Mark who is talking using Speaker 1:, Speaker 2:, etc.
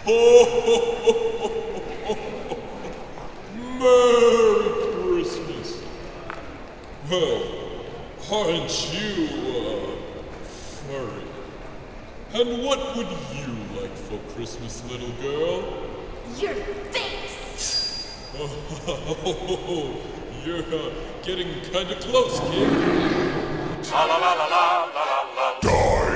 Speaker 1: Merry Christmas! Well, aren't you, furry? And what would you like for Christmas, little girl?
Speaker 2: Your face!
Speaker 1: Oh, you're getting kinda close, kid.
Speaker 3: La la la la la la la.
Speaker 4: Die!